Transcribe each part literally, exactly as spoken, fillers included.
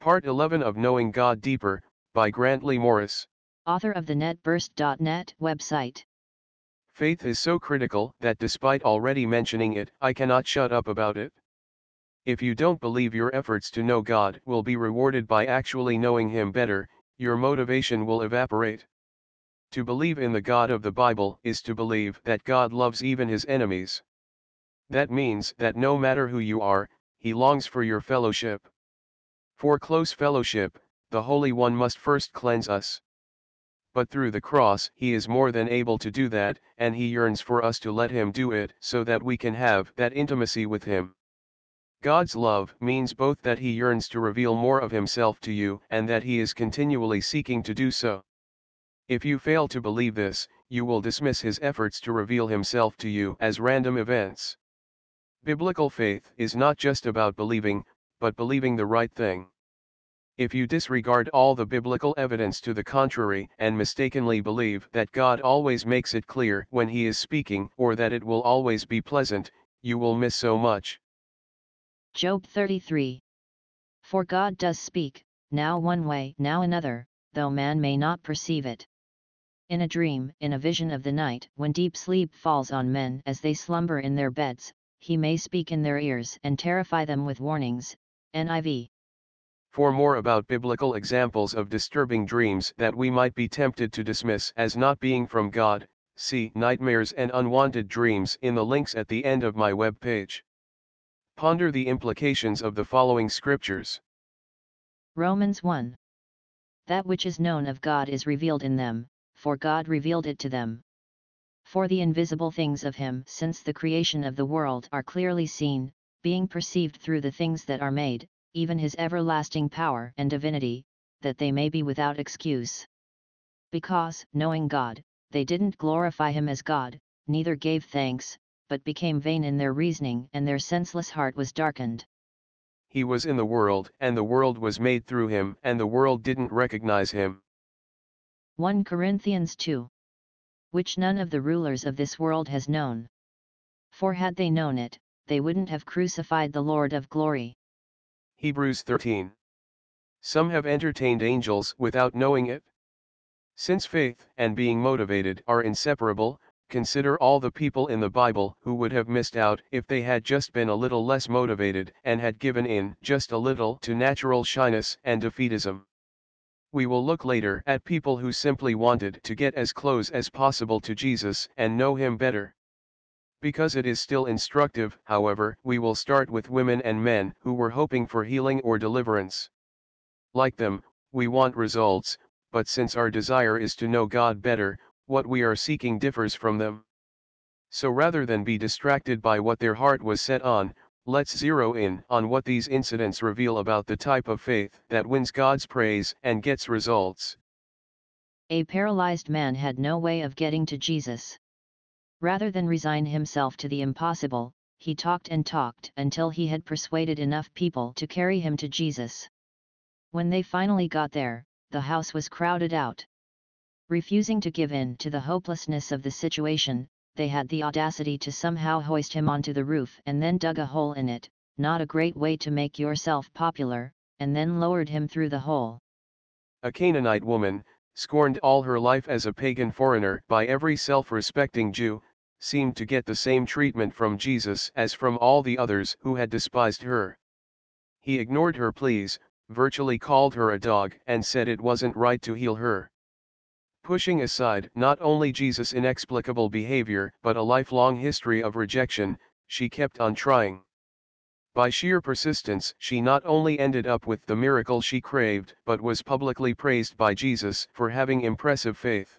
Part eleven of Knowing God Deeper, by Grant Lee Morris. Author of the netburst dot net website. Faith is so critical that despite already mentioning it, I cannot shut up about it. If you don't believe your efforts to know God will be rewarded by actually knowing Him better, your motivation will evaporate. To believe in the God of the Bible is to believe that God loves even His enemies. That means that no matter who you are, He longs for your fellowship. For close fellowship, the Holy One must first cleanse us. But through the cross He is more than able to do that, and He yearns for us to let Him do it so that we can have that intimacy with Him. God's love means both that He yearns to reveal more of Himself to you and that He is continually seeking to do so. If you fail to believe this, you will dismiss His efforts to reveal Himself to you as random events. Biblical faith is not just about believing, but believing the right thing. If you disregard all the biblical evidence to the contrary and mistakenly believe that God always makes it clear when He is speaking or that it will always be pleasant, you will miss so much. Job thirty-three. For God does speak, now one way, now another, though man may not perceive it. In a dream, in a vision of the night, when deep sleep falls on men as they slumber in their beds, He may speak in their ears and terrify them with warnings. N I V. For more about biblical examples of disturbing dreams that we might be tempted to dismiss as not being from God, see Nightmares and Unwanted Dreams in the links at the end of my web page. Ponder the implications of the following scriptures. Romans one. That which is known of God is revealed in them, for God revealed it to them. For the invisible things of Him since the creation of the world are clearly seen, being perceived through the things that are made, even His everlasting power and divinity, that they may be without excuse. Because, knowing God, they didn't glorify Him as God, neither gave thanks, but became vain in their reasoning and their senseless heart was darkened. He was in the world and the world was made through Him and the world didn't recognize Him. First Corinthians two. Which none of the rulers of this world has known. For had they known it, they wouldn't have crucified the Lord of glory. Hebrews thirteen. Some have entertained angels without knowing it. Since faith and being motivated are inseparable, consider all the people in the Bible who would have missed out if they had just been a little less motivated and had given in just a little to natural shyness and defeatism. We will look later at people who simply wanted to get as close as possible to Jesus and know Him better. Because it is still instructive, however, we will start with women and men who were hoping for healing or deliverance. Like them, we want results, but since our desire is to know God better, what we are seeking differs from them. So rather than be distracted by what their heart was set on, let's zero in on what these incidents reveal about the type of faith that wins God's praise and gets results. A paralyzed man had no way of getting to Jesus. Rather than resign himself to the impossible, he talked and talked until he had persuaded enough people to carry him to Jesus. When they finally got there, the house was crowded out. Refusing to give in to the hopelessness of the situation, they had the audacity to somehow hoist him onto the roof and then dug a hole in it, not a great way to make yourself popular, and then lowered him through the hole. A Canaanite woman, scorned all her life as a pagan foreigner by every self-respecting Jew, seemed to get the same treatment from Jesus as from all the others who had despised her. He ignored her pleas, virtually called her a dog and said it wasn't right to heal her. Pushing aside not only Jesus' inexplicable behavior but a lifelong history of rejection, she kept on trying. By sheer persistence she not only ended up with the miracle she craved but was publicly praised by Jesus for having impressive faith.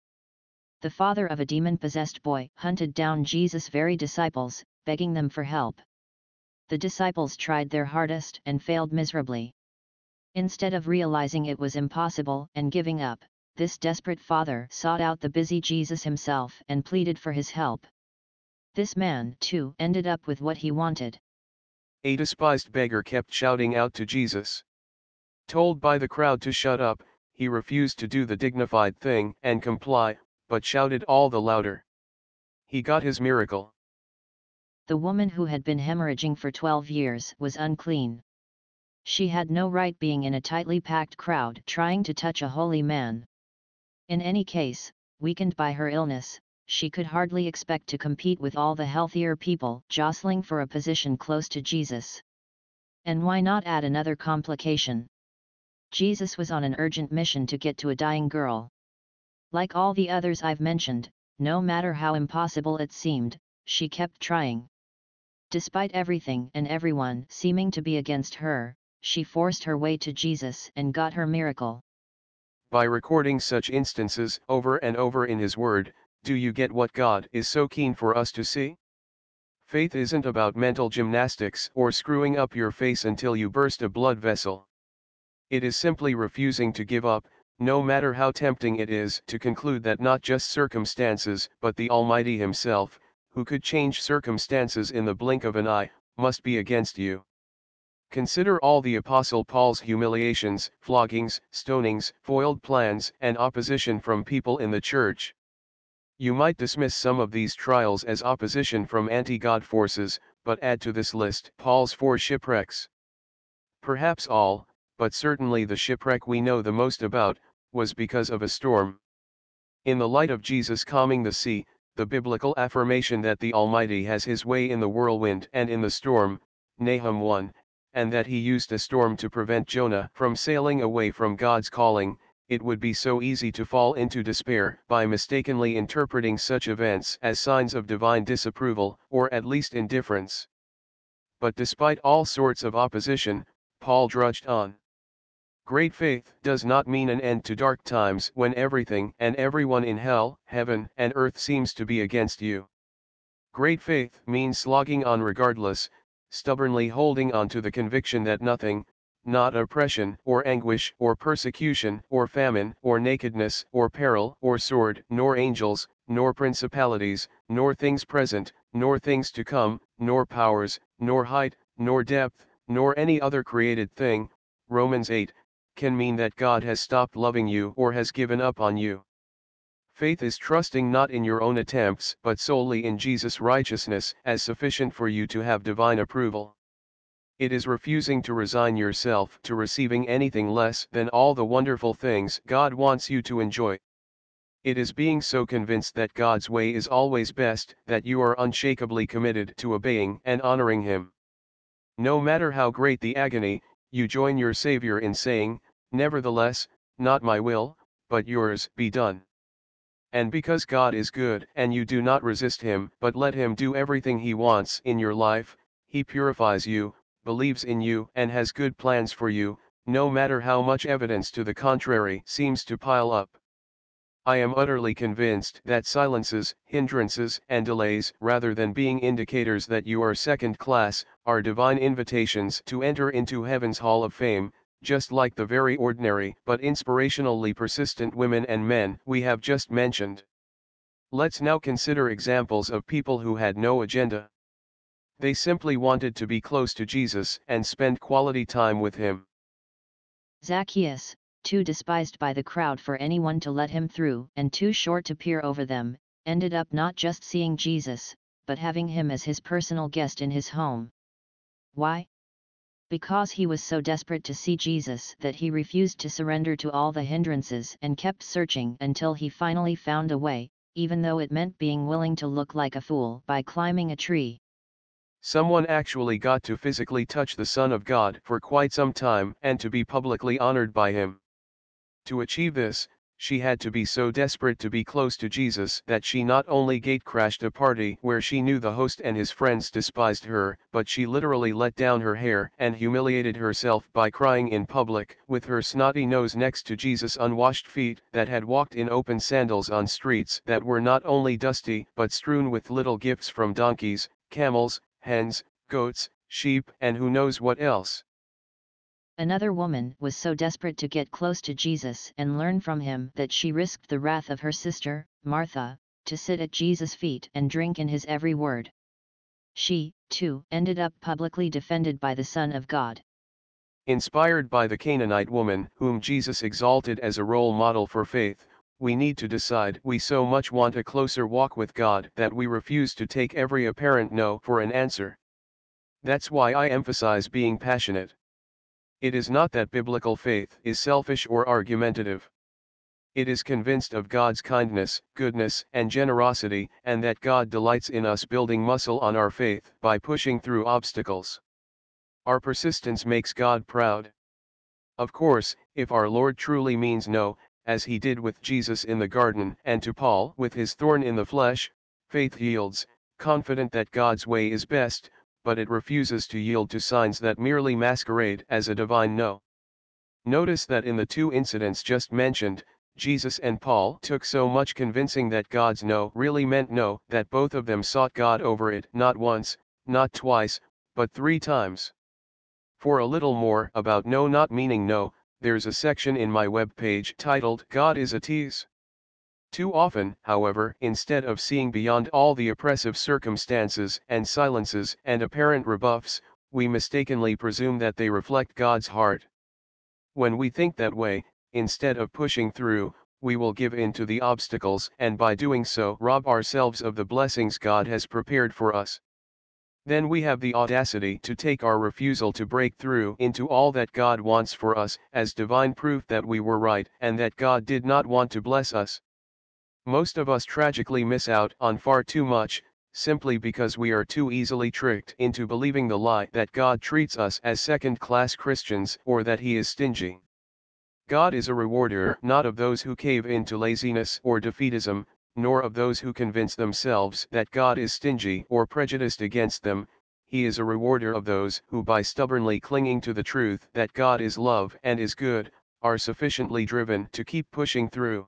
The father of a demon-possessed boy hunted down Jesus' very disciples, begging them for help. The disciples tried their hardest and failed miserably. Instead of realizing it was impossible and giving up, this desperate father sought out the busy Jesus himself and pleaded for his help. This man, too, ended up with what he wanted. A despised beggar kept shouting out to Jesus. Told by the crowd to shut up, he refused to do the dignified thing and comply, but shouted all the louder. He got his miracle. The woman who had been hemorrhaging for twelve years was unclean. She had no right being in a tightly packed crowd trying to touch a holy man. In any case, weakened by her illness, she could hardly expect to compete with all the healthier people jostling for a position close to Jesus. And why not add another complication? Jesus was on an urgent mission to get to a dying girl. Like all the others I've mentioned, no matter how impossible it seemed, she kept trying. Despite everything and everyone seeming to be against her, she forced her way to Jesus and got her miracle. By recording such instances over and over in His Word, do you get what God is so keen for us to see? Faith isn't about mental gymnastics or screwing up your face until you burst a blood vessel. It is simply refusing to give up, no matter how tempting it is to conclude that not just circumstances but the Almighty Himself, who could change circumstances in the blink of an eye, must be against you. Consider all the Apostle Paul's humiliations, floggings, stonings, foiled plans, and opposition from people in the church. You might dismiss some of these trials as opposition from anti-God forces, but add to this list Paul's four shipwrecks. Perhaps all, but certainly the shipwreck we know the most about, was because of a storm. In the light of Jesus calming the sea, the biblical affirmation that the Almighty has His way in the whirlwind and in the storm, Nahum one, and that He used a storm to prevent Jonah from sailing away from God's calling, it would be so easy to fall into despair by mistakenly interpreting such events as signs of divine disapproval, or at least indifference. But despite all sorts of opposition, Paul drudged on. Great faith does not mean an end to dark times when everything and everyone in hell, heaven, and earth seems to be against you. Great faith means slogging on regardless, stubbornly holding on to the conviction that nothing, not oppression or anguish or persecution or famine or nakedness or peril or sword nor angels, nor principalities, nor things present, nor things to come, nor powers, nor height, nor depth, nor any other created thing, Romans eight, can mean that God has stopped loving you or has given up on you. Faith is trusting not in your own attempts but solely in Jesus' righteousness as sufficient for you to have divine approval. It is refusing to resign yourself to receiving anything less than all the wonderful things God wants you to enjoy. It is being so convinced that God's way is always best that you are unshakably committed to obeying and honoring Him. No matter how great the agony, you join your Savior in saying, "Nevertheless, not my will, but yours be done." And because God is good and you do not resist Him but let Him do everything He wants in your life, He purifies you, believes in you and has good plans for you, no matter how much evidence to the contrary seems to pile up. I am utterly convinced that silences, hindrances and delays rather than being indicators that you are second class, are divine invitations to enter into heaven's hall of fame, just like the very ordinary but inspirationally persistent women and men we have just mentioned. Let's now consider examples of people who had no agenda. They simply wanted to be close to Jesus and spend quality time with Him. Zacchaeus, too despised by the crowd for anyone to let him through and too short to peer over them, ended up not just seeing Jesus, but having Him as his personal guest in his home. Why? Because he was so desperate to see Jesus that he refused to surrender to all the hindrances and kept searching until he finally found a way, even though it meant being willing to look like a fool by climbing a tree. Someone actually got to physically touch the Son of God for quite some time and to be publicly honored by Him. To achieve this, she had to be so desperate to be close to Jesus that she not only gatecrashed a party where she knew the host and his friends despised her, but she literally let down her hair and humiliated herself by crying in public with her snotty nose next to Jesus' unwashed feet that had walked in open sandals on streets that were not only dusty but strewn with little gifts from donkeys, camels, hens, goats, sheep and who knows what else. Another woman was so desperate to get close to Jesus and learn from Him that she risked the wrath of her sister, Martha, to sit at Jesus' feet and drink in His every word. She, too, ended up publicly defended by the Son of God. Inspired by the Canaanite woman whom Jesus exalted as a role model for faith, we need to decide we so much want a closer walk with God that we refuse to take every apparent no for an answer. That's why I emphasize being passionate. It is not that biblical faith is selfish or argumentative. It is convinced of God's kindness, goodness, and generosity, and that God delights in us building muscle on our faith by pushing through obstacles. Our persistence makes God proud. Of course, if our Lord truly means no, as he did with Jesus in the garden and to Paul with his thorn in the flesh, faith yields, confident that God's way is best, but it refuses to yield to signs that merely masquerade as a divine no. Notice that in the two incidents just mentioned, Jesus and Paul took so much convincing that God's no really meant no that both of them sought God over it not once, not twice, but three times. For a little more about no not meaning no, there's a section in my webpage titled God is a Tease. Too often, however, instead of seeing beyond all the oppressive circumstances and silences and apparent rebuffs, we mistakenly presume that they reflect God's heart. When we think that way, instead of pushing through, we will give in to the obstacles and by doing so rob ourselves of the blessings God has prepared for us. Then we have the audacity to take our refusal to break through into all that God wants for us as divine proof that we were right and that God did not want to bless us. Most of us tragically miss out on far too much, simply because we are too easily tricked into believing the lie that God treats us as second-class Christians or that he is stingy. God is a rewarder not of those who cave into laziness or defeatism, nor of those who convince themselves that God is stingy or prejudiced against them. He is a rewarder of those who by stubbornly clinging to the truth that God is love and is good, are sufficiently driven to keep pushing through.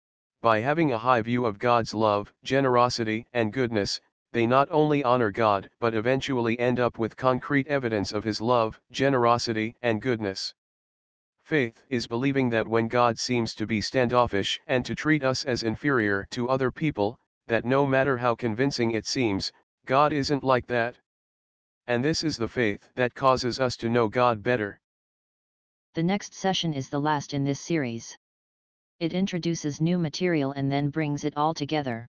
By having a high view of God's love, generosity, and goodness, they not only honor God but eventually end up with concrete evidence of his love, generosity, and goodness. Faith is believing that when God seems to be standoffish and to treat us as inferior to other people, that no matter how convincing it seems, God isn't like that. And this is the faith that causes us to know God better. The next session is the last in this series. It introduces new material and then brings it all together.